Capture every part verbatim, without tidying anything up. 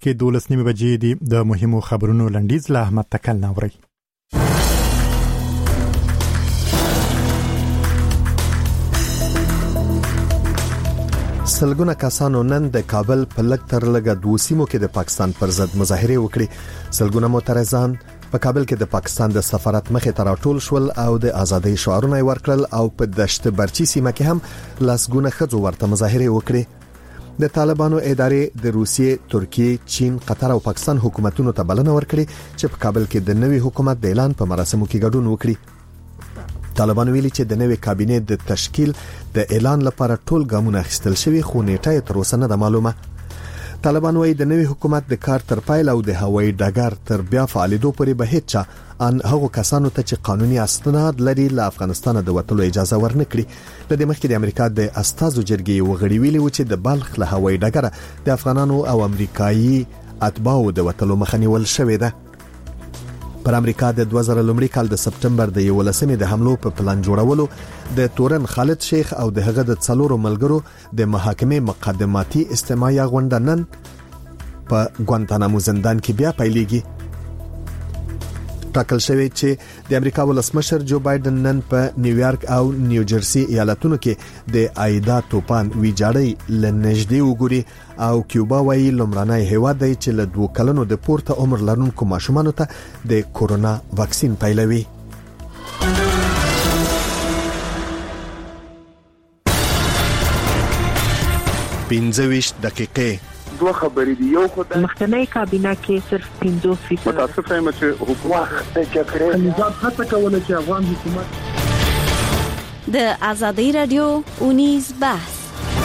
کې دولس نیمه بجې دي. د مهمو خبرونو لنډیز له احمد تکل ناوري. سلګونه کسانو نن د کابل په لږ تر لږه دوه سیمو کې د پاکستان پر ضد مظاهره وکړي. سلګونه معترضان په کابل کې د پاکستان د سفارت مخې ته راټول شول او د ازادۍ شعارونه ورکړل او په دشت برچی سیمه کې هم لاسګونه خځو ورته مظاهره وکړي. د طالبانو ادارې د روسیې، ترکیې، چین، قطر او پاکستان حکومتونو ته بلنه ورکړي چې په کابل کې د نوي حکومت د اعلان په مراسمو کې ګډون وکړي. طالبان ویلي چې د نوې کابینې د تشکیل د اعلان لپاره ټول ګامونه اخیستل شوي خو نیټه تر اوسه نه ده معلومه. طالبان وايي د نوې حکومت د کار تر پایل او د هوایي ډګر تر بیا فعالیدو پورې به هیڅ ان هغه کسانو ته چې قانوني اسناد لري له افغانستان د وټلو اجازه ورنکړي. د دې مخکې د امریکا د استازو جرګې وغړي ویلي و چې د بلخ له هوایي ډګر د افغانانو او امریکایي اتباعو د وټلو مخنیول شوې ده. پر امریکا د دوه زره لومړي کال د سپټمبر د یولسمې د حملو په پلان جوړولو د تورن خالد شیخ او د هغه د څلورو ملګرو د محاکمې مقدماتي استماعي غونډه نن په ګوانتانامو زندان کې بیا پیلېږي. ټاکل شوی چې د امریکا ولسمشر جو بایدن نن په نیویارک او نیوجرسي ایالتونو کې د آیدا توپان ویجاړی لنږدې وګوري او کیوبا وايي لومړنی هیواد دی چې له دوه کلونو د پورته عمر لرونکو ماشومانو ته د کورونا واکسین پیلوي. پنځه ویشت دقیقې دوه خبرې دی. یو خدای مخکنی کابینه کې صرف پنځوس فیصد متاسفه یم چې حکومت د جګړې نظام هڅه کوله چې افغان حکومت د ازادي رادیو اونیز بحث.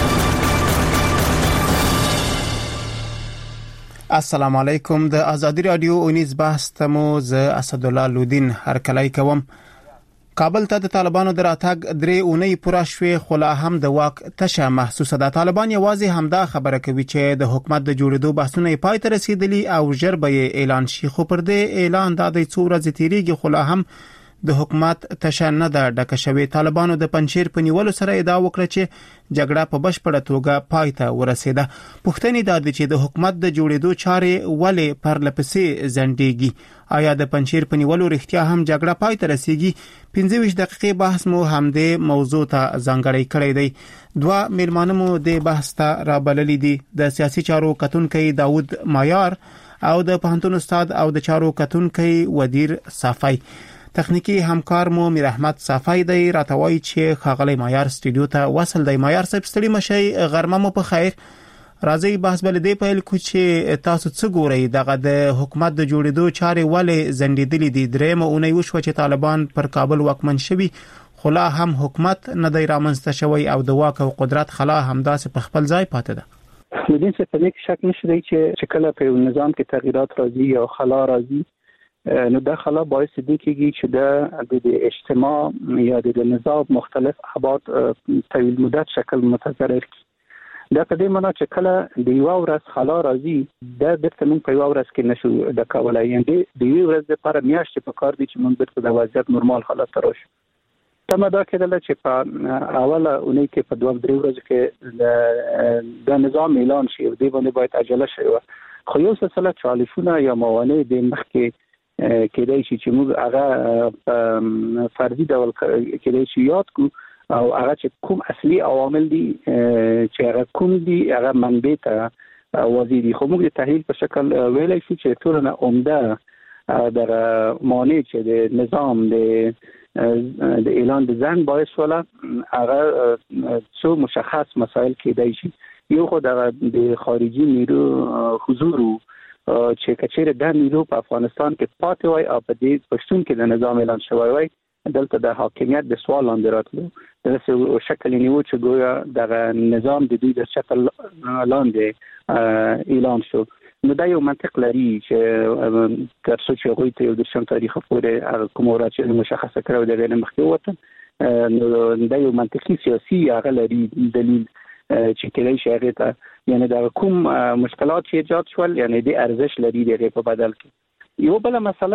السلام علیکم. د ازادي رادیو اونیز بحث ته مو ز اسدالله لودین هرکلای کوم. کابل ته د طالبانو دراتګ درې اونۍ پوره شوې خو لا هم د واک تشه محسوسه ده. طالبان یوازې همدا خبره کوي چې د حکومت د جوړېدو بحثونه پای ته رسیدلي او ژر به اعلان شي، خو پر دې اعلان د دې څو ورځې تیریږي خو لا هم د حکومت تشه نه ده ډکه شوې. طالبانو د پنځیر په نیولو سره ادعا وکړه چې جګړه په بشپړه توګه پای ته ورسېده. پوښتنې دا دي چې د حکومت د جوړېدو چارې ولې پرلپسې ځنډېږي؟ آیا د پنځیر په نیولو رښتیا هم جګړه پای ته رسیږي؟ پنځه ویشت دقیقې بحث مو همدې موضوع ته ځانګړی کړی دی. دوه میلمانه مو د بحث ته رابللي دي. د سیاسي چارو کتونکی داود مایار او د پوهنتون استاد او د چارو کتونکی ودیر صافی. تخنیکی همکار مو میر احمد صافی دی. راتوي چې خاغلی مایار سټوډیو ته وصل دی. مایار صاحب ستړي مشي، غرمه مو په خیر. راځي بحث بل دی پیل کو چې تاسو څه ګورئ دغه د حکومت د جوړېدو چارې ولې ځنډېدلې دي؟ درېمه اونۍ وشوه چې طالبان پر کابل واکمن شوي خو لا هم حکومت نه دی رامنځته شوی او د واک او قدرت خلا همداسې په خپل ځای پاتې ده. د دې څه په کې شک نشته چې کله په نظام کې تغییرات راځي او خلا راځي نو دا خلا باعث دي کېږي چې د اجتماع یا د نظام مختلف ابعاد طویل مدت شکل متضرر کی. دا په دې معنی چې کله د یو ورځ خلا راځي دا د تمون په یو ورځ کې نشو د کولای، یعنی د یو ورځ لپاره میاشتې په کار دي چې موږ بیرته د وضعیت نورمال حالت ته راشو. تمه دا کېدله چې په اوله اونۍ کې په دوه درې ورځې کې د نظام اعلان شي او دې باندې باید عجله شي. خو یو سلسله چالشونه یا موانع د مخ کې کېدای شي چې موږ هغه فرضي ډول کېدای شي یاد کو او هغه چې کوم اصلي عوامل دي چې هغه کوم دي هغه منبع ته وزیر دي. خو موږ د تحلیل په شکل ویلای شو چې ټول نه عمده در مانع چې د نظام د د اعلان د ځنډ باعث ولا هغه څو مشخص مسائل کېدای شي. یو خو د خارجي نیرو حضور چې کچېره د نیرو په افغانستان کې پاتې وای او په دې پښتون کې د نظام اعلان شوی وای دلته د حاکمیت د سوال لاندې راتلو د شکل نیو چې ګویا د نظام د دوی د شکل لاندې اعلان شو. نو دا یو منطق لري چې تر څو چې غوي ته یو د شم تاریخ پورې کوم راځي مشخصه کړو د غیر مخکې وته نو دا یو منطقي سیاسي هغه لري دلیل چې کله شي هغه ته یعنی دا کوم مشکلات چې ایجاد شول یعنی د ارزش لري دغه په بدل کې. یو بل مسله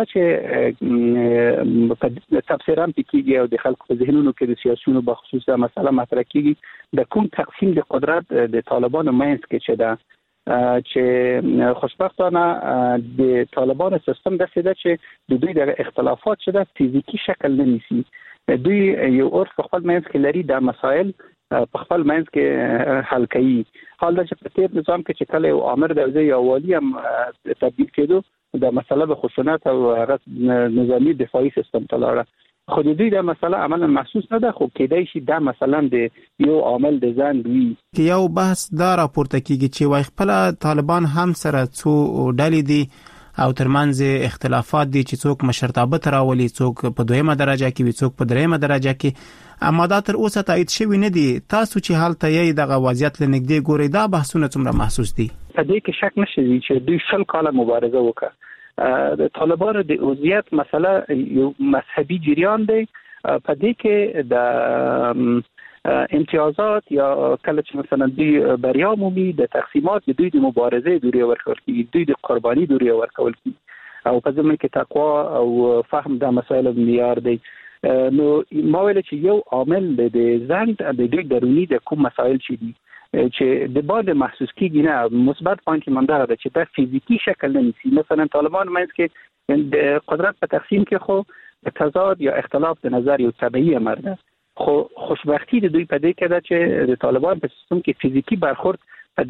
چې تفسیرا پکېږي او د خلکو په ذهنونو کې د سیاسيونو په خصوص مسله مطرح کیږي د کوم تقسیم د قدرت د طالبانو مینس کې چې دا چې خوشبختانه د طالبان سیستم د سیده چې د دوی د اختلافات شته فزیکی شکل نه نیسي. دوی یو اور خپل منځ کې لري د مسائل په خپل منځ کې حل کوي. حال دا چې په تیر نظام کې چې کله یو امر د وزیر یا والی هم تبدیل کېدو د مسله به خشونت او نظامی دفاعي سیستم ته لاړه. خو د دوی د مسله عملا محسوس نه ده، خو کېدای شي دا مثلا د یو عامل د ځان وي. یو بحث دا راپورته کیږي چې وايي خپل طالبان هم سره څو ډلې دي او ترمنځ اختلافات دي چې څوک مشرتابه تراولي، څوک په دویمه درجه کې وي، څوک په دریمه درجه کې. اما دا تر اوسه تایید شوی نه دي. تاسو چې حالت یې دغه وضعیت لنګدې ګوري، دا بحثونه څومره محسوس دي؟ په دې کې شک نشته چې دوی شل کاله مبارزه وکړه. د طالبانو د عضویت مسله یو مذهبي جریان دی. په دې کې د امتیازات یا کله چې مثلا دوی بریا مومي د تقسیمات د دوی د مبارزه دوری ورکول کیږي، دوی د قرباني دوری ورکول کیږي او په ضمن کې تقوا او فهم د مسایل معیار دی. نو ما ویل چې یو عامل د ځند د دوی درونی د کوم مسایل شي دي چې د باندې محسوس کیږي نه. مثبت پوینټ منده ده چې د فزیکی شکل نه نیسي. مثلا طالبان مینس کې د قدرت په تقسیم کې خو تضاد یا اختلاف د نظر یو طبيعي امر ده، خو خوشبختی د دوی په دې کې ده چې د طالبان په سیستم کې فزیکی برخورد په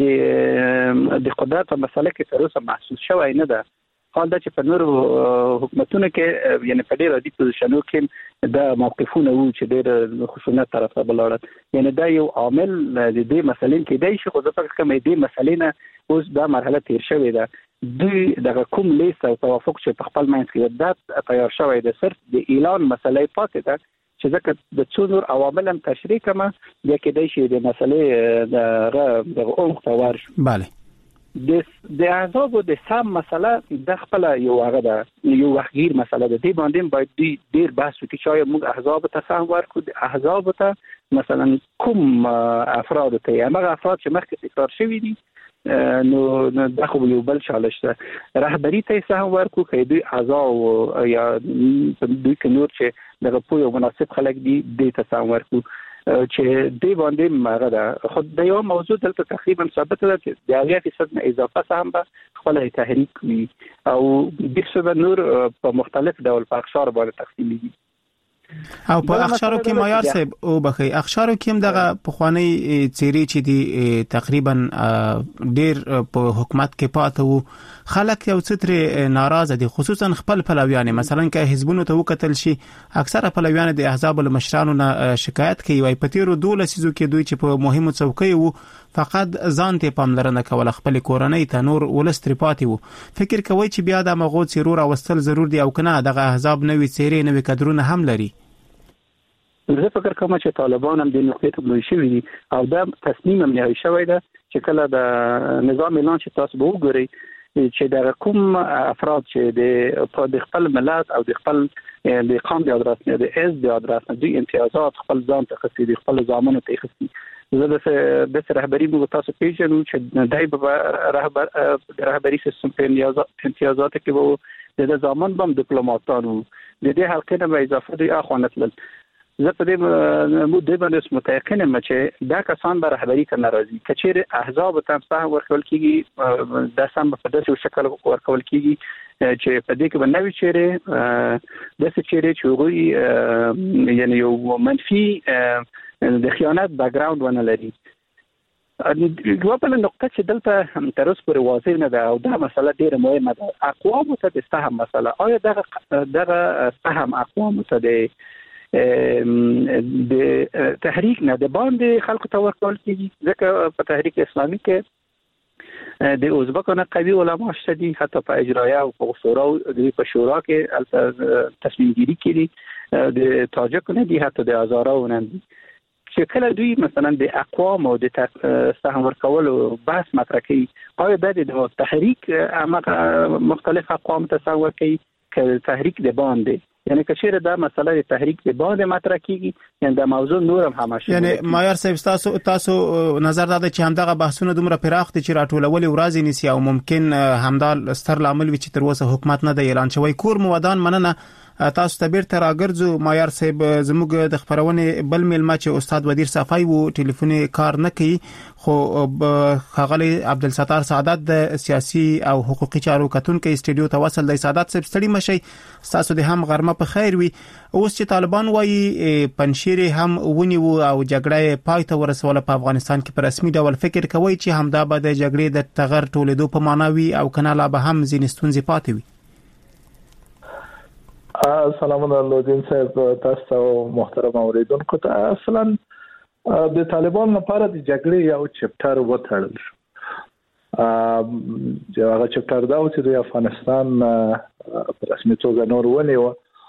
د د قدرت په مسله کې تر اوسه محسوس شوی نه ده. حال دا چې په نورو حکومتونو کې یعنی په ډېر عادي پوزیشنو کې دا موقفونه وو چې ډېر خشونت طرف ته بلاړل. یعنی دا یو عامل د دې مسلې کې دی چې خو د فکر کوم دې مسلې نه اوس دا مرحله تیر شوې ده. دوی د کوم لیست او توافق چې په خپل منځ کې دا تیار شوی ده، صرف د اعلان مسلې پاتې ده چې ځکه د څو نور عوامل هم تشریح کما بیا کې دی چې د مسلې د د اون تور شو. bale د د احزاب د سم مسله د خپل یو هغه ده یو وحګیر مسله ده. دی باندې باید دی ډیر بحث وکړي چې موږ احزاب ته سم ورکو، د احزاب ته مثلا کوم افراد ته هغه افراد چې مخکې تکرار شوی دي نو د خو یو بل چالش ده رهبری ته سم ورکو چې دوی اعضاء یا دوی کنور چې دغه په یو مناسب خلک دي د ته سم ورکو چې دی باندې ماغه ده. خو د یو موضوع دلته تقریبا ثابت ده چې د هغه فیصد نه اضافه سهم به خپل تحریک وي او د څه نور په مختلف ډول په اقشار باندې تقسیم دي. او په اخشارو کې معیار صاحب او بخي اخشارو کې هم دغه پخوانی چیرې چې دي تقریبا ډیر په حکومت کې پاتې وو، خلک یو څتره ناراضه دي، خصوصا خپل پلویان. مثلا که حزبونو ته وکتل شي اکثره پلویان د احزاب المشرانو نه شکایت کوي وای په تیرو دوله سيزو کې دوی چې په مهمو څوکۍ وو فقط ځان ته پاملرنه کوله، خپل کورنۍ ته نور ولستر پاتې وو. فکر کوي چې بیا د مغو څیرور اوستل ضرور دي او کنه دغه احزاب نوې څیرې نوې کډرونه هم لري. زه فکر کوم چې طالبان هم د نقطې ته بلوي شوی دي او دا تصمیم هم نیول شوی ده چې کله د نظام اعلان چې تاسو به وګورئ چې د کوم افراد چې د په د خپل ملت او د خپل د قوم د ادراس نه د از د ادراس نه د امتیازات خپل ځان ته خصي د خپل ځامنو ته خصي. زه د د رهبری مو تاسو پیژنو چې دای په رهبر رهبری سیستم په امتیازات کې وو د ځامن بم ډیپلوماټانو د دې حلقې نه به اضافه دي اخوانت لل. زه په دې مو د باندې متأکد یم چې دا کسان به رهبری ته ناراضي کچېره احزاب ته سهم ورکول کیږي د سم په داسې شکل ورکول کیږي چې په دې کې باندې چیرې د څه چیرې چوغي یعنی یو منفي د خیانت بیک ګراوند ونه لري. یو بل نقطه چې دلته تر اوسه پورې واضح نه ده او دا مسله ډیره مهمه ده، اقوام ته د سهم مسله. آیا دغه دغه سهم اقوام ته د د تحریک نه د باندې خلکو ته ورکول کیږي؟ ځکه په تحریک اسلامي کې د ازبکانو قوي علما شته دي، حتی په اجرایه او په شورا په شورا کې تصمیم گیری کړي، د تاجکانو دي، حتی د هزاراو نه دي چې کله دوی مثلا د اقوام او د سهم ورکول بحث مطرح کوي. آیا د تحریک مختلف اقوام ته سهم ورکوي که تحریک د باندې یعنی کچېره دا مسله د تحریک په باندې مطرح کیږي یعنی دا موضوع نور هم هماشه. یعنی معیار صاحب تاسو تاسو نظر داده چې همدغه بحثونه دومره پراخ دي چې راټولول ورازي نسی او ممکن همدا ستر لامل وي چې تر اوسه حکومت نه د اعلان شوی کور مودان مننه تاسو ته بیرته راګرځو مایار صاحب زموږ د خبرونه بل میلمه چې استاد ودیر صفای وو ټلیفون کار نه کوي خو خغلی عبدالستار سعادت د سیاسي او حقوقي چارو کتونکو استودیو ته وصل دی. سعادت صاحب ستړي مشي تاسو د هم غرمه په خیر وي. اوس چې طالبان وایي پنشیر هم ونی وو او جګړه پای ته ورسوله په افغانستان کې په رسمي ډول فکر کوي چې همدا به د جګړې د تغیر ټولېدو په معنا وي او کنه لا به هم ځینې ستونزې پاتې وي. سلام علیکم صاحب تاسو محترم اوریدونکو ته. اصلا د طالبان لپاره د جګړې یو چپټر وټړل شو. چې هغه چپټر دا و چې د افغانستان په رسمي توګه نور ونیو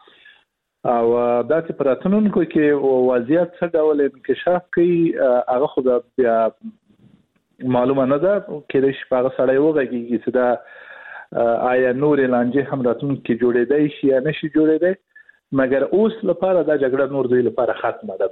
او دا چې په راتلونکو کې وضعیت څه ډول انکشاف کوي هغه خو بیا معلومه نه ده. کله چې هغه سړی وغږیږي چې دا آیا نور لانجه هم راتلونکو کې جوړېدای شي یا نشي جوړېدای، مګر اوس لپاره دا جګړه نور دوی لپاره ختمه ده.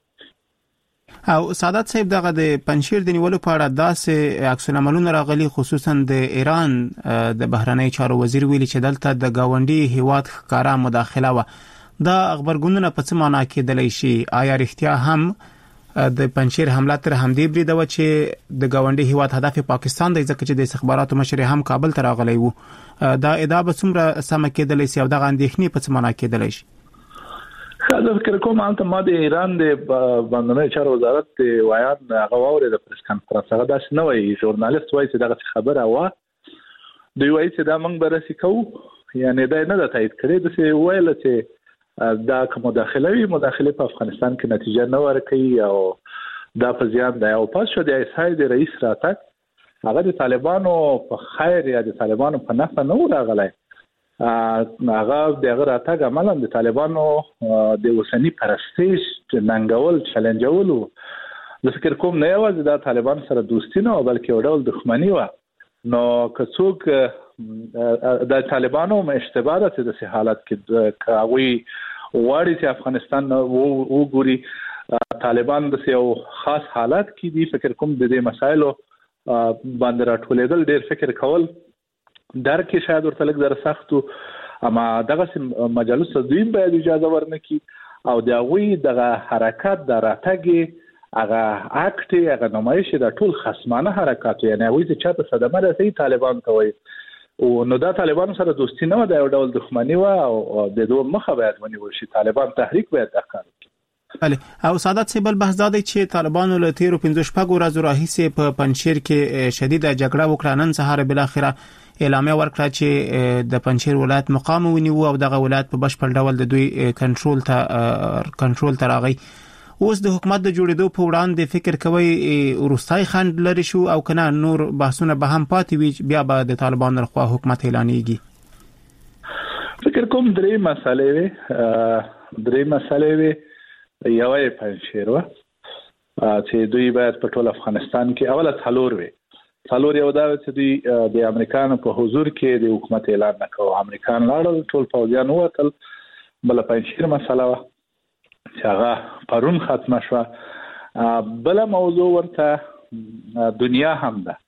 بلې او سعادت صاحب دغه د پنشیر د نیولو په اړه داسې عکس العملونه راغلي، خصوصا د ایران د بهرنی چارو وزیر ویلي چې دلته د گاونډي هیواد ښکارا مداخله و. دا خبرګونونه په څه معنا کېدلی شي؟ آیا رښتیا هم د پنشیر حمله تر همدې بریده و چې د گاونډي هیواد هدف پاکستان دی، ځکه چې د استخباراتو مشر هم کابل ته راغلی وو؟ دا ادعا به څومره سمه کېدلی شي او دغه اندېښنې په څه معنا کېدلی شي؟ زه فکر کوم چې ما د ایران د بهرنیو چارو وزارت د وایان هغه واورېده پریس کانفرنس. هغه داسې نه وایي، ژورنالیست وایي چې دغه خبره وه. دوی وایي چې دا موږ به رسي کوو، یعنی دا نه ده تایید کړې. داسې ویل چې دا که مداخله وي مداخله په افغانستان کې نتیجه نه ورکوي او دا په زیان دی. او پس شو د ایسای د رئیس راتګ هغه د طالبانو په خیر یا د طالبانو په نفع نه و راغلی. هغه دغه راتګ عملاً د طالبانو د اوسني پرستیژ ننګول چلنجول و. زه فکر کوم نه یوازې دا طالبان سره دوستي نه و بلکې یو ډول دښمني وه. نو که څوک د طالبانو اشتباه ده چې داسې حالت کې که هغوی غواړي چې افغانستان وګوري، طالبان داسې یو خاص حالت کې دي. فکر کوم د دې مسایلو باندې راټولېدل ډېر فکر کول درک کې شاید ورته لږ زره سخت و، اما دغسې مجالس ته دوی باید اجازه ورنکړي او د هغوی دغه حرکت د راتګ هغه اکټ هغه نمایش د ټول خصمانه حرکت، یعنی هغوی چې چاته صدمه رسوي طالبان ته وایي. او نو دا طالبانو سره دوستي نه وه، دا یو ډول دښمني وه او د دوی مخه باید ونیول شي. طالبان تحریک باید دا کار وکړي. بله. او سعادت صاحب بل بحث دا دی چې طالبانو له تیرو پنځه شپږو ورځو راهیسې په پنجشیر کې شدیده جګړه وکړه. نن سهار بالاخره اعلامیه ورکړه چې د پنجشیر ولایت مقام ونیو او دغه ولایت په بشپړ ډول د دوی کنټرول ته کنټرول ته راغی. اوس د حکومت د جوړېدو په وړاندې فکر کوي وروستای خنډ لري شو او کنه نور بحثونه به هم پاتې وي، بیا به د طالبانو لخوا حکومت اعلانېږي؟ فکر کوم درې مسالې وي. درې مسالې وي. یوه یې پنجشیر وه چې دوی باید په ټول افغانستان کې اوله څلور وي. څلور یو دا چې دوی د امریکانو په حضور کې د حکومت اعلان نه کوو. امریکان لاړل، ټول پوځیان ووتل. بله پنجشیر مسله وه چې هغه پرون ختمه شوه. بله موضوع ورته دنیا هم ده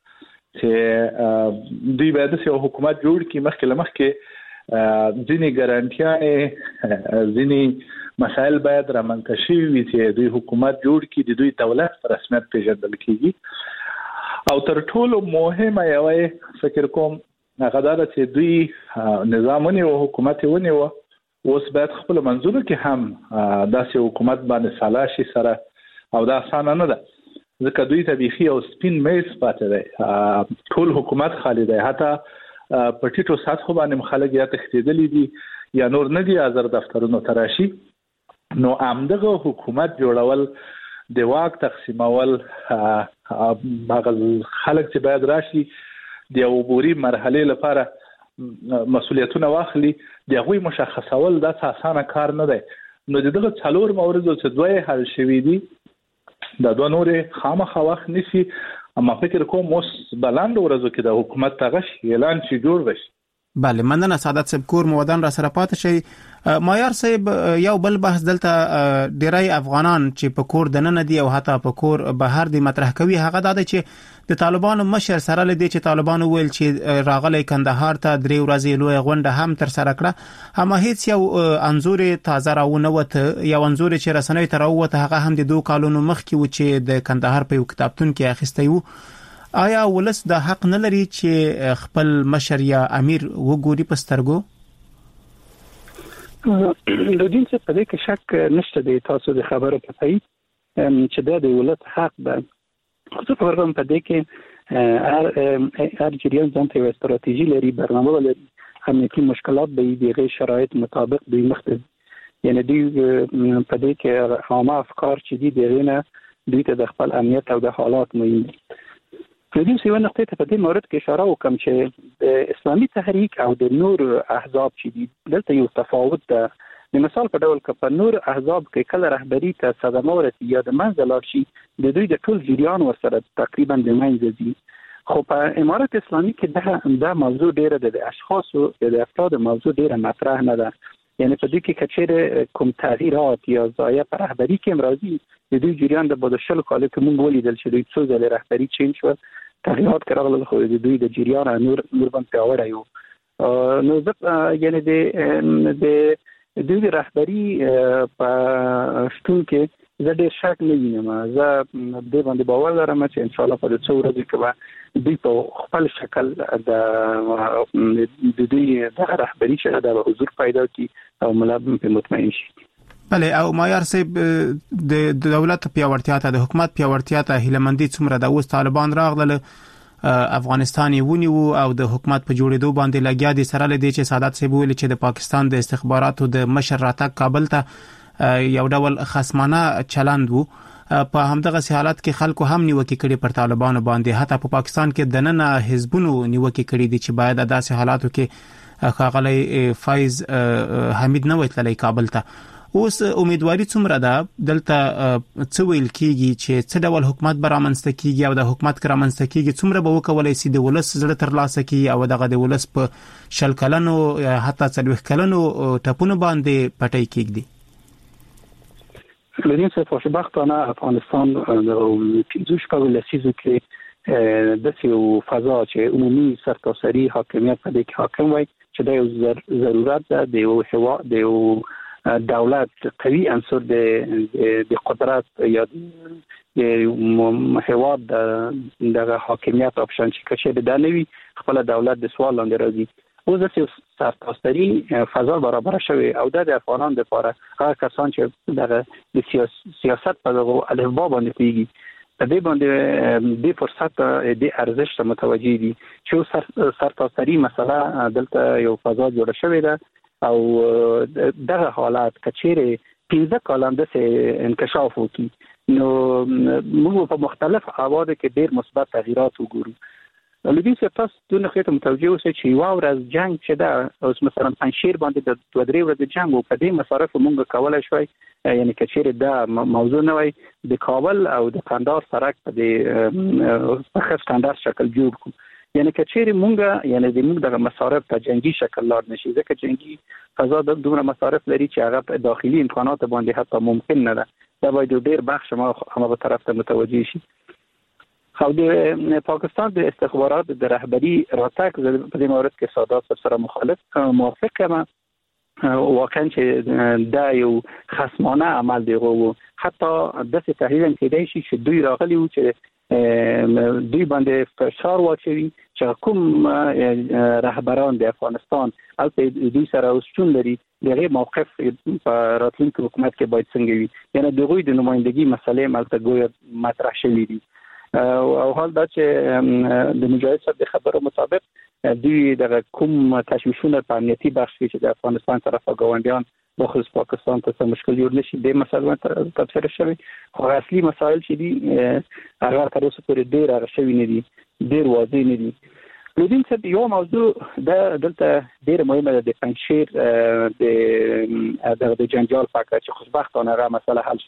چې دوی باید داسې یو حکومت جوړ کړي مخکې له مخکې ځینې ګارانټیانې ځینې مسایل باید رامنځته شوي وي چې دوی حکومت جوړ کړي، د دوی دولت په رسمیت پیژندل کېږي. او تر ټولو مهمه یوه فکر کوم هغه دا ده چې دوی نظام ونیو، حکومت یې ونیو. اوس باید خپل منځونو کې هم داسې حکومت باندې سلا شي سره، او دا اسانه نه ده ځکه دوی ته بیخي یو سپین میز پاتې دی. ټول حکومت خالی دی، حتی په ټیټو سطحو باندې خلک یا تښتېدلي دي یا نور نه دي حاضر دفترونو ته راشي. نو همدغه حکومت جوړول، د واک تقسیمول، هغه خلک چې باید راشي د یو عبوري مرحلې لپاره مسؤلیتونه واخلي، د هغوی مشخصول دا اسانه کار نه دی. نو دغه څلور موردو چې دوه حل شوي دي، دا دوه نورې خامخا وخت نیسي. اما فکر کوم اوس بلند ورځو کې د حکومت دغه اعلان چې جوړ بشي. بله مننه سعادت صاحب کور مودان را سره پاتې شي. مایار صاحب یو بل بحث دلته ډیری افغانان چې په کور دننه دي او حتی په کور بهر دي مطرح کوي هغه دا چې د طالبانو مشر سره لدی چې طالبانو ویل چې راغلی کندهار ته درې ورځې لوی غونډه هم تر سره کړه اما هیڅ یو انزور تازه راونه وته یو انزور چې رسنوي تر اوته هغه هم د دوه کالونو مخکې و چې د کندهار په کتابتون کې اخیستی وو. آیا ولس د حق نه لري چې خپل مشر یا امیر وګوري په سترګو؟ د دین څخه په دې کې شک نشته د تاسو د خبرو په تایید چې دا د ولس حق ده. خو په ورغم په دې کې هر هر جریان ځانته یو استراتیژي لري، برنامه لري، امنیتي مشکلات به د غیر شرایط مطابق دوی مخته یعنی دوی په دې کې عامه افکار چې دي دغه دوی ته د خپل امنیت او د حالات مهم دي. په دې څه ونه ته په دې مورد کې اشاره وکم چې د اسلامي تحریک او د نور احزاب چې دي دلته یو تفاوت ده. د مثال په ډول کې په نور احزاب کې کله رهبری ته صدمه ورسي یا د منځ لاړ شي د دوی د ټول جریان ورسره تقریبا د منځ دي. خو په امارات اسلامي کې دا د موضوع ډیره د اشخاصو د افراد موضوع ډیره مطرح نه ده. یعنی په دې کې کچېره کوم تغییرات یا ضایع پر رهبری کې امراضي د دوی جریان د بدشل کالو کې مونږ ولیدل چې دوی څو ځله رهبری چینج شو تغییرات کړل خو د دوی د جریان نور نور باندې پیاوړی یو نو ځکه یعنی د د دوی رهبری په شتون کې زه ډېر شک نه وینم. زه د باندې باور لرم چې ان شاء الله په څو ورځې کې دوی په خپل شکل د د دوی د رهبری چې د حضور پیدا کی او ملابم په مطمئن شي. بله او مایار صاحب د دولت پیاوړتیا ته د حکومت پیاوړتیا ته هیلمندي څومره د اوس طالبان راغله افغانستان ونیو او د حکومت په جوړېدو باندې لګیا دي سره لدی چې سعادت صاحب ویل چې د پاکستان د استخباراتو د مشر راتګ کابل ته یو ډول خصمانه چلند وو. په همدغه حالت کې خلکو هم نیوکه کړي پر طالبانو باندې حتی په پاکستان کې د نن حزبونو نیوکه کړي دي چې باید داسې حالاتو کې خاغلی فایز حمید نه وتللی کابل ته. اوس امیدواري څومره ده دلته څه ویل کیږي چې څه ډول حکومت به رامنځته کیږي او د حکومت که رامنځته کیږي څومره به وکولای شي د ولس زړه ترلاسه کړي او دغه د ولس په شل کلنو حتی څلوېښت کلنو ټپونو باندې پټۍ کیږدي؟ لدین څخه خوشبختانه افغانستان د پنځه شپږ لسیزو کې د یو فضا چې عمومي سرتاسري حاکمیت په دې کې حاکم وای چې د یو ضرورت ده د یو هوا د یو دولت قوي عنصر د د قدرت یا د هوا د حاکمیت اپشن چې کچې د نوي خپل دولت د سوال لاندې راځي. اوس د سرتاسري فضا برابر شوی او د افغانانو لپاره هغه کسان چې د سیاست په دغه الفبا باندې پیږي په دې باندې د فرصت د ارزښت متوجي دي چې سرتاسري مسله دلته یو فضا جوړه شوې ده او دغه حالات کچېره پنځه کالم د انکشاف وکړي نو موږ په مختلف اوادو کې ډېر مثبت تغیرات وګورو. لدی څه تاسو د نخښه متوجه اوسئ چې یو ورځ جنگ چې دا اوس مثلا پنځشیر باندې د دوه درې ورځې جنگ او په دې مصارف موږ کولای شوي یعنی کچېره دا موضوع نه وای د کابل او د قندهار سرک په دې په ستاندارد شکل جوړ کو یعنی کچېره مونږه یعنی د موږ د مصارف په جنگي شکل لاړ نشي ځکه جنگي فضا د دومره مصارف لري چې هغه په داخلي امکانات باندې حتی ممکن نه ده. دا باید ډېر بخش ما هم په طرف ته متوجه شي. خو د پاکستان د استخبارات د رهبری راتګ په دې مورد کې سادات سره مخالف موافق یم واقعا چې دا یو خصمانه عمل دی او حتی د څه تحلیل کېدای شي چې دوی راغلي و چې دوی باندې فشار واچوي چې کوم رهبران د افغانستان او دوی سره اوسچون لري دغه موقف په راتلونکي حکومت کې باید څنګه وي یعنی دغه د نمائندګي مسلې ملته ګویا مطرح شوې دي او حال دا چې د مجاهد صاحب د خبرو مطابق دوی د کوم تشویشونه په امنیتي بخش کې د افغانستان طرفه ګاونډیان بخصوص پاکستان ته مشکل جوړ نشي د مسلې تفسیر شوی خو اصلي مسایل چې دي هغه تر اوسه پورې ډېر هغه شوی نه دي ډېر واضح نه دي. لودین څه یو موضوع د دلته ډېر مهمه ده د پنځشیر د د جنجال فقره چې خوشبختانه هغه مسله حل شو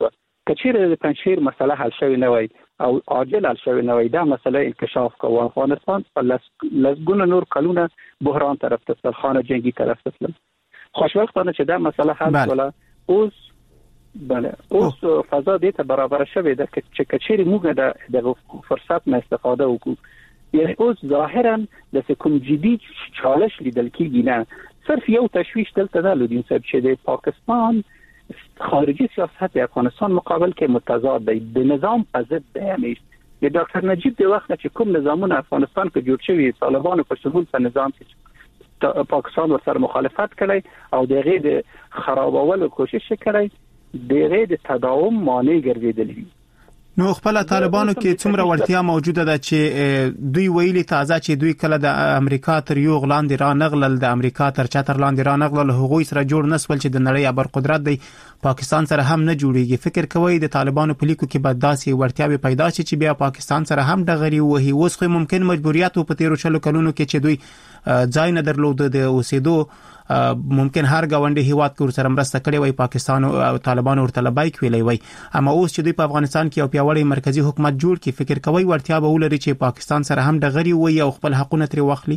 کچیر د پنځیر مسله حل شوی نه وای او عاجل حل شوی نه وای دا مسله انکشاف کوي. افغانستان په لسګونه نور کلونه بحران طرف ته تل خانه جنگي طرف ته تل. خوشبختانه چې دا مسله حل شوه. اوس بله اوس فضا دې ته برابر شوه ده چې کچیر موږ د فرصت نه استفاده وکړو. یعنی اوس ظاهرا د کوم جدي چالش لیدل کېږي نه، صرف یو تشویش دلته ده لودین صاحب چې د پاکستان خارجي سیاست د افغانستان مقابل کې متضاد دی، د نظام په ضد دی. یعنی د ډاکټر نجیب د وخت چې کوم نظامونه افغانستان کې جوړ شوي طالبانو په شمول په نظام کې پاکستان ورسره مخالفت کړي او د غیر د خرابولو کوشش کړي، د غیر د تداوم مانع ګرځیدلی. نو خپل طالبانو کې څومره ورتیا موجوده ده چې دوی ویلي تازه چې دوی کله د امریکا تر یو غلاندې را نغلل، د امریکا تر چتر لاندې را نغلل، هغوی سره جوړ نسول چې د نړۍ ابر قدرت دی پاکستان سره هم نه جوړیږي. فکر کوي د طالبانو په لیکو کې به داسې ورتیاوي پیدا شي چې بیا پاکستان سره هم دغري وهي. اوس خو ممکن مجبوریت په تیرو شلو کلونو کې چې دوی ځای نه درلود د اوسېدو، ممکن هر گاونډي هیواد کې ورسره مرسته کړې وای پاکستان او طالبانو ورته لبیک ویلې وای. اما اوس چې دوی په افغانستان کې یو پیاوړی مرکزی حکومت جوړ کړي، فکر کوي ورتیا به ولري چې پاکستان سره هم دغري وي او خپل حقونه ترې واخلي.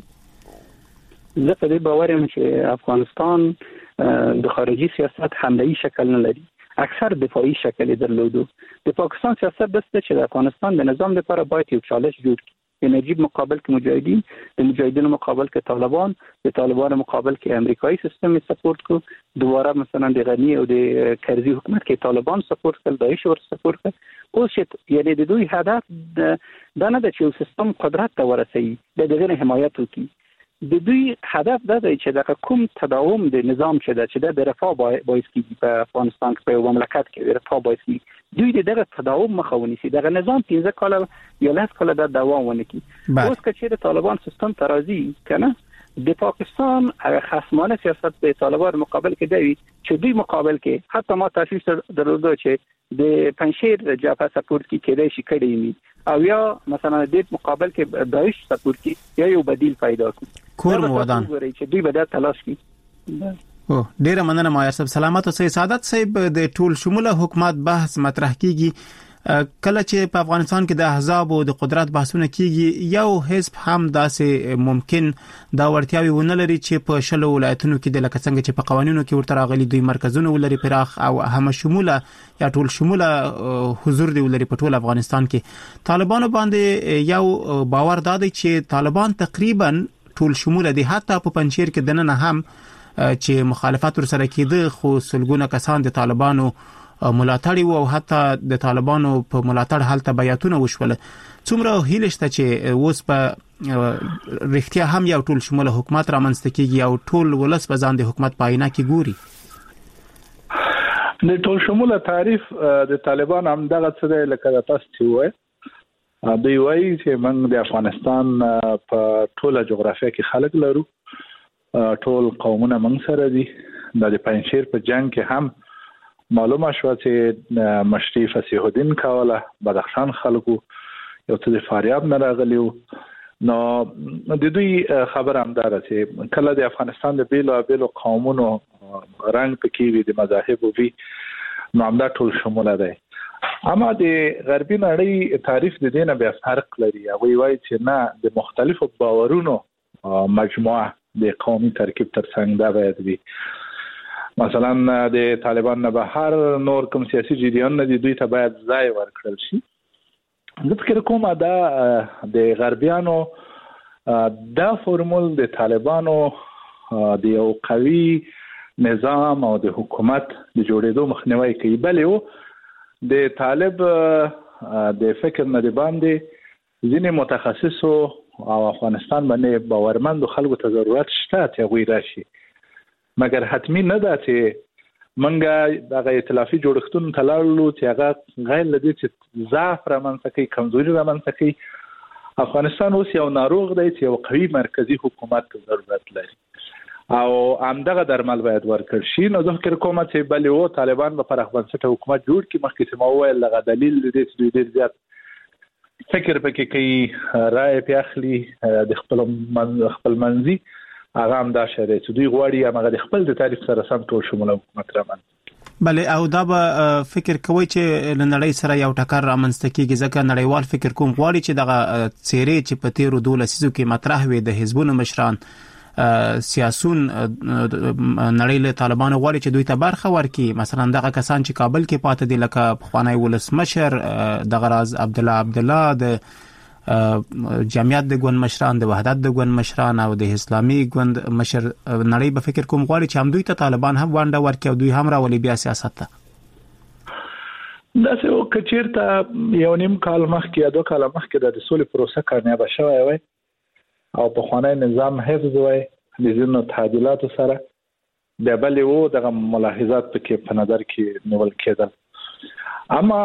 زه په دې باور یم چې افغانستان د خارجي سیاست حمله‌ای شکل نه لري، اکثر دفاعي شکل درلودو. د پاکستان سیاست دسته چې د افغانستان د نظام لپاره باید یو چالش جوړ کړي. نجیب مقابل کې مجاهدین، د مجاهدینو مقابل کې طالبان، د طالبانو مقابل کې امریکایي سیستم سپورټ کو، دوباره مثلا د غنی او د کرزي حکومت کې طالبان سپورټ کړ، داعش ور سپورټ کړ. اوس چې یعنی د دوی هدف دا نه ده چې سیستم قدرت ته ورسوي، د دغه حمایت وکړي. د دوی هدف دا دی چې د کوم تداوم د نظام چې د چې د رفاه باعث کیږي په افغانستان کې په مملکت کې رفاه باعث کیږي، دوی دغه تداوم مخه ونیسي، دغه نظام پنځه کاله یا لس کاله د دوام ونکړي. اوس چې د طالبان سیستم ترازی کنه د پاکستان هغه خصمانه سیاست په طالبان مقابل کې دی چې دوی مقابل کې حتی ما تاسیس درلوده چې د پنځیر جبهه سپورټ کې کېدای شي کړي ني او یا مثلا د مقابل کې داعش سپورټ کې یا یو بدیل پیدا کړي. کور مودان چې دوی به دا تلاش کوي. او ډیره مننه مایر صاحب. سلامت اوسئ. سعادت صاحب، د ټول شموله حکومت بحث مطرح کیږي. کله چې په افغانستان کې د احزاب او د قدرت بحثونه کیږي، یو حزب هم داسې ممکن دا ورتیاوي ونه لري چې په شلو ولایتونو کې د لکه څنګه چې په قوانینو کې ورته راغلي دوی مرکزونه ولري پراخ او هم شموله یا ټول شموله حضور دی ولري په ټول افغانستان کې. طالبانو باندې یو باور دادی چې طالبان تقریبا ټول شموله دي، حتی په پنځیر کې دنه هم چې مخالفت ور سره کېده خو سلګونه کسان د طالبانو ملاتړي وو او حتی د طالبانو په ملاتړ حالت بیاتونه وشول. څومره هیله شته چې اوس په رښتیا هم یو ټول شموله حکومت رامنځته کیږي او ټول ولس په ځان د حکومت په آینه کې ګوري؟ د ټول شموله تعریف د طالبان هم دغه څه دی لکه تاسو چې وایي، دوی وایي چې موږ د افغانستان په ټوله جغرافیه کې خلک لرو، ټول قومونه موږ سره دي. د پنځیر په جنگ کې هم معلومه شو چې مشري فصیح الدین کوله، بدخشان خلکو یو څه د فاریاب نه راغلیو. نو د دوی خبر هم داره چې کله د افغانستان د بیلو بیلو قومونو رنگ پکې وي، د مذاهب وي، نو همدا ټول شموله دی. اما د غربي نړۍ تعریف د دې نه بیا فرق لري. هغوی وایي چې نه، د مختلفو باورونو مجموعه د قومي ترکیب ترڅنګ دا باید وي. مثلا د طالبان نه بهر نور کوم سیاسي جریان نه دي، دوی ته باید ځای ورکړل شي. زه فکر کوم دا د غربیانو دا فرمول د طالبانو د یو قوي نظام او د حکومت د جوړېدو مخنیوي کوي. بلې د طالب د فکر نه دی باندې ځینې متخصصو او افغانستان باندې باورمند خلکو ته ضرورت شته چې هغوی راشي، مګر حتمی نه ده چې منګه دغه ائتلافي جوړښتونو ته لاړو چې هغه غیر لدی چې ضعف رامنځته کوي، کمزوري رامنځته کوي. افغانستان اوس یو ناروغ دی چې یو قوي مرکزی حکومت ته ضرورت لري او همدغه درمل باید ورکړل شي. نو زه فکر کوم چې بلې و طالبان به پراخ بنسټه حکومت جوړ کړي. مخکې چې ما وویل دغه دلیل دی چې دوی ډېر زیات فکر پکې کوي، رایې پې اخلي د خپل خپل منځي، هغه هم دا شری چې دوی غواړي هغه د خپل د تعریف سره سم ټول شموله حکومت رامنځته. بله او دا به فکر کوي چې لنړی سره یو ټکر رامنځته کیږي ځکه نړیوال فکر کوم غواړي چې دغه څیرې چې په تیرو دولس لسیزو کې مطرح وي د حزبونو مشران سیاسون نړۍ له طالبانو غواړي چې دوی ته برخه ورکړي. مثلا دغه کسان چې کابل کې پاتې دي لکه پخوانی ولسمشر دغه راز عبد الله عبد الله د جمعیت د ګوند مشران د وحدت د ګوند مشران او د اسلامي ګوند مشر نړۍ به فکر کوم غواړي چې هم دوی ته طالبان هم وانډه ورکړي او دوی هم راولي بیا سیاست ته. دا څه وکړي یو نیم کال مخکې یا دوه کال مخکې د سولې پروسه کامیاب شوه وای او په خوانی نظام حفظ وای د ځینو تعدیلاتو سره د بلې وو دغه ملاحظات پکې په نظر کې نیول کېدل. اما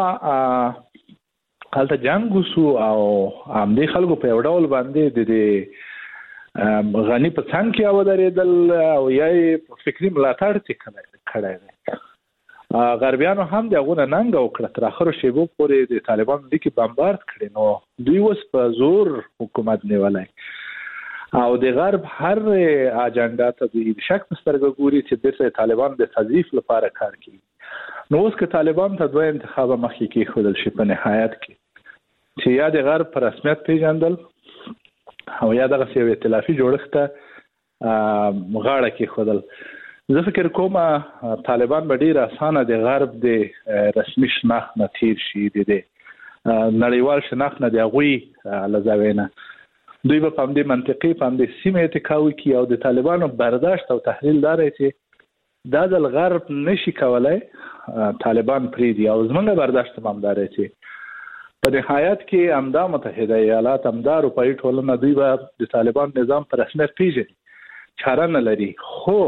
حالت جنگ وسو او ام دي خلکو په یو ډول باندې د غنی په څنګه کې او درېدل او یې فکری ملاتړ څخه کړای غربیانو هم دغه ننګ او کړ تر اخر شیبو پورې د طالبان د کې بمبارد کړي نو دوی اوس په زور حکومت نیولای او د غرب هر اجنډا ته د شک مسترګو ګوري چې د طالبان د تضعیف لپاره کار کوي. نو اوس که طالبان ته دوه انتخاب مخکې کې خودل شي په نهایت کې چې یا د غرب پر رسمیت پیژندل او یا دغه یو ائتلافي جوړښت ته غاړه کې خودل. زه فکر کوم طالبان به ډیر اسانه د غرب د رسمي شناخت نه تیر شي د نړیوال شناخت نه د غوي لزاوینه دوی په پام دې منطقي پام دې سیمه اتکاوي کی او د طالبانو برداشت او تحلیل دار چې دا د غرب نشي کولای طالبان پری دی او زمونږ برداشت هم دار چې په نهایت کې امدا متحده ایالات امدا اروپאי ټولنه دوی به د طالبان نظام پر رسمیت پیژني چاره نه لري خو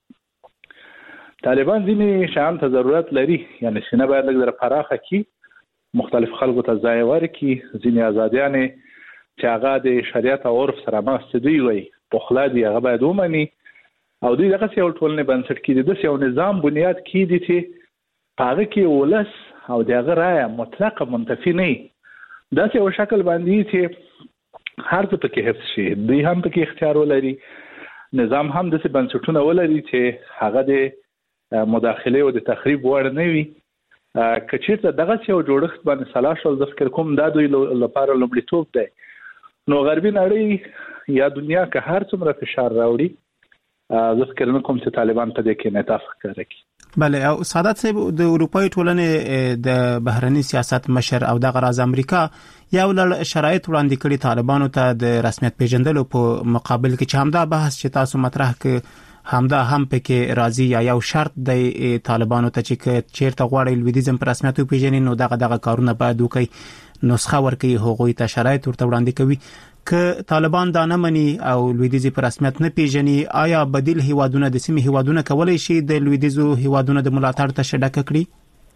طالبان ځینې شان ته ضرورت لري یعنی سینه باید لږ پراخه کی مختلف خلکو ته ځای ورکړي ځینې ازادیانه چې هغه د شریعت او عرف سره ماستدوي وي په خلا دی هغه باید ومني او دوی دغه یو ټولنه بنسټ کړي د یو نظام بنیاد کړي چې هغه کې ولس او دغه رائے مطلقه منتفي نه دا یو شکل باندې چې هر څه پکې حفظ شي دوی هم پکې اختیار ولري نظام هم د څه بنسټونه ولري چې هغه د مداخله او د تخریب وړ نه وي. کچېرته دغه یو جوړښت باندې صلاح شول د فکر کوم دا دوی لپاره لومړیتوب دی. نو غربي نړۍ یا دنیا که هر څومره فشار راوړي زه فکر نه کوم چې طالبان په دې کې انعطاف کوي. بله او سعادت صاحب د اروپאי ټولنې د بهرنی سیاست مشر او د غراز امریکا یو لړ شرایط وړاندې کړي طالبانو ته د رسمیت پیژندلو په مقابل کې چې همدا بحث چې تاسو مطرح ک همدا هم پکې راضي یا یو شرط د طالبانو ته چې چیرته غواړي لویدیزم پر رسمیت پیژني نو دغه دغه کارونه باید وکړي نسخه ورکړي هغوی ته شرایط ورته وړاندې کوي. که طالبان دا نه مني او لویدیزي پر رسمیت نه پیژني آیا بدیل هیوادونه د سیمې هیوادونه کولای شي د لویدیزو هیوادونو د ملاتړ ته شډکه کړي؟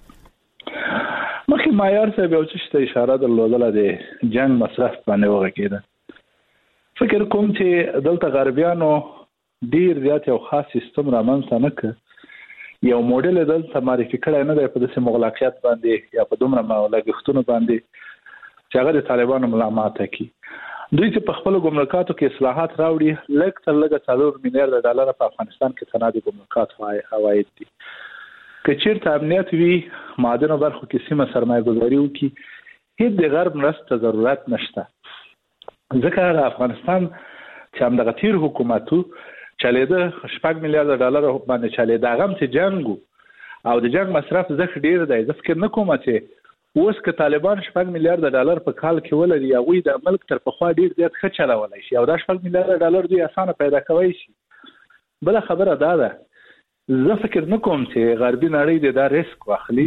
مخکې معیار صاحب یو څه ته اشاره درلودله د جنگ مصرف باندې وغږېده. فکر کوم چې دلته غربیانو ډیر زیات یو خاص سیستم رامنځته نه کړ یو موډل دلته معرفي کړی نه دی په داسې مغلقیت باندې یا په دومره لګښتونو باندې چې هغه د طالبانو ملامت کوي. دوی چې په خپل ګمرکاتو کې اصلاحات راوړي لږ تر لږه څلور میلیارډ ډالر په افغانستان کې صنعتي ګمرکات عواید دي. که چیرته امنیت وي معدنو برخو کې سیمه سرمایه گذاري وکړي هیڅ د غرب مرستې ضرورت نشته ځکه افغانستان چې هم دغه تیر حکومتو چلیده شپږ میلیارډ ډالر باندې چلیده هغه چې جنگ او د جنگ مصرف زخ ډیر دی زه فکر نه کوم چې اوس که طالبان شپږ میلیارډ ډالر په کال کې ولري هغوی د ملک تر پخوا ډیر زیات ښه چلولی شي او دا شپږ میلیارډ ډالر دوی اسانه پیدا کولی شي. بله خبره دا ده زه فکر نه کوم چې غربي نړۍ د دا ریسک واخلي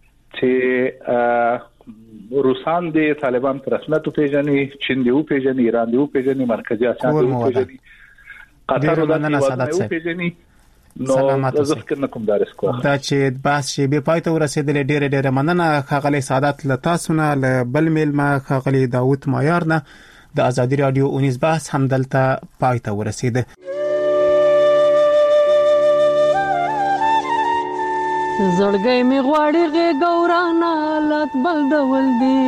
چې روسان د طالبان پر رسمیت وپېژني چین دې وپېژني ایران دې وپېژني مرکزي اسیا دې وپېژني قطر دې وپېژني نو زه فکر نه کوم دا ریسک واخلي. دا چې بحث شي به پای ته ورسېدل ډېر ډېر مننه ښاغلی سعادت له تاسو نه له بل میلمه ښاغلی داود مایار نه د ازادي رادیو اونیز بحث هم دلته پای ته ورسېده. زړګی می غواړي غوړانا لات بل ډول دی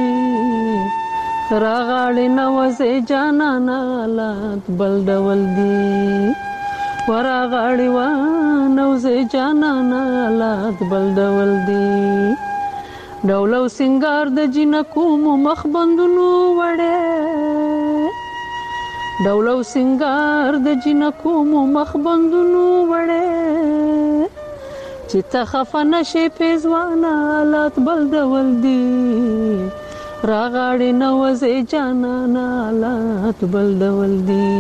راغړې نوځه جانانا لات بل ډول دی ورغړې و نو نوزه جانانا لات بل ډول دی ډولو سنگار د جنکو مو مخ بندونو وړه ډولو سنگار د جنکو مو مخ بندونو وړه چې ته خفه نشې پیزوانا لات بل ډول دی راغاړې نوزه جانانا لات بل ډول دی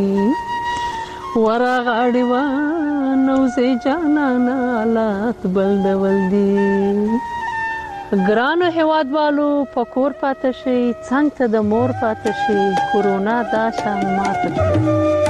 ورغاړې وا نوزه جانانا لات بل ډول دی ګرانو هیوادوالو پکور پاتې شي څنګه ته د مور پاتې شي کورونا دا شان ماته